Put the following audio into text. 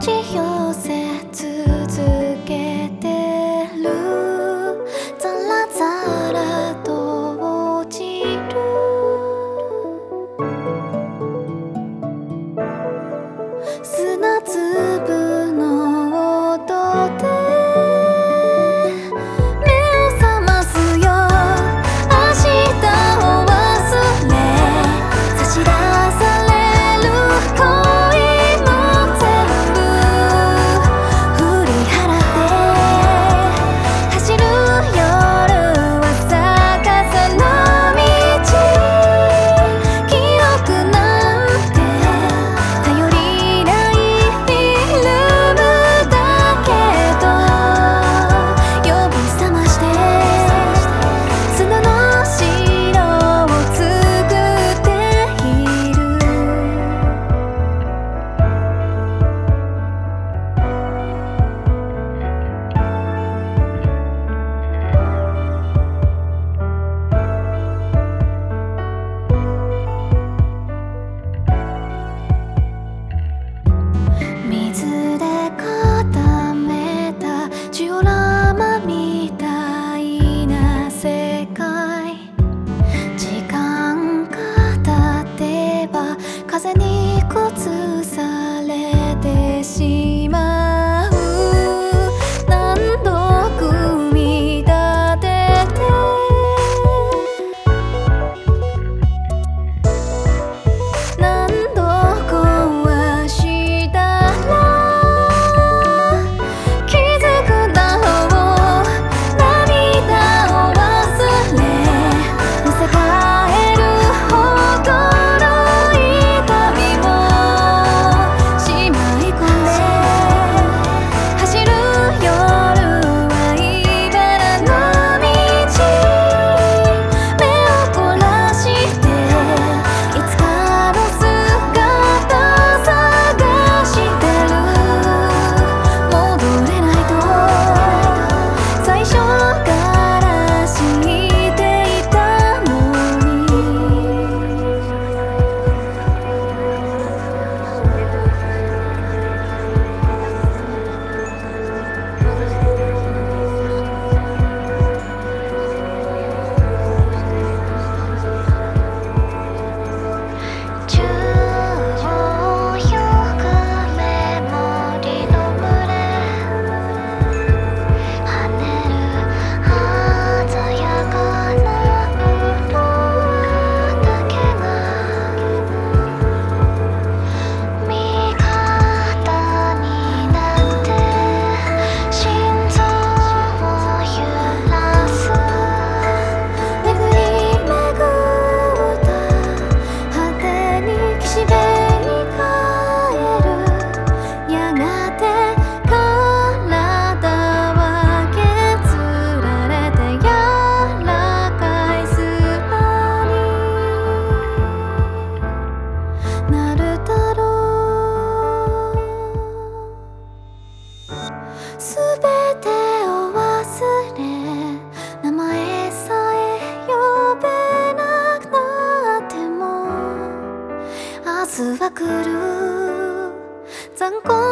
ち寄せ続けてる。ザラザラと落ちる砂粒の音で目を覚ますよ。明日を忘れ差し出される恋も全部振り払って走る夜は逆さの道。記憶なんて頼りないフィルムだけど呼び覚まして砂の城を作っている。水で固めたジオラマみたいな世界。時間が経てば風に崩されてしまう。何度組み立てて何度壊したら気づくだろう。涙を忘れむせ返るほどの痛みをしまい込んで走る夜は茨の道。目を凝らしていつかの姿探してる。戻れないと最初から知っていたのに。宙を行くメモリの群れ跳ねる鮮やかな色だけが味方になって心臓を揺らす。巡り巡った果てに岸辺に帰る。やがて体は削られて柔らかい砂になるだろう。すべてを忘れ名前さえ呼べなくなっても明日は来る。残酷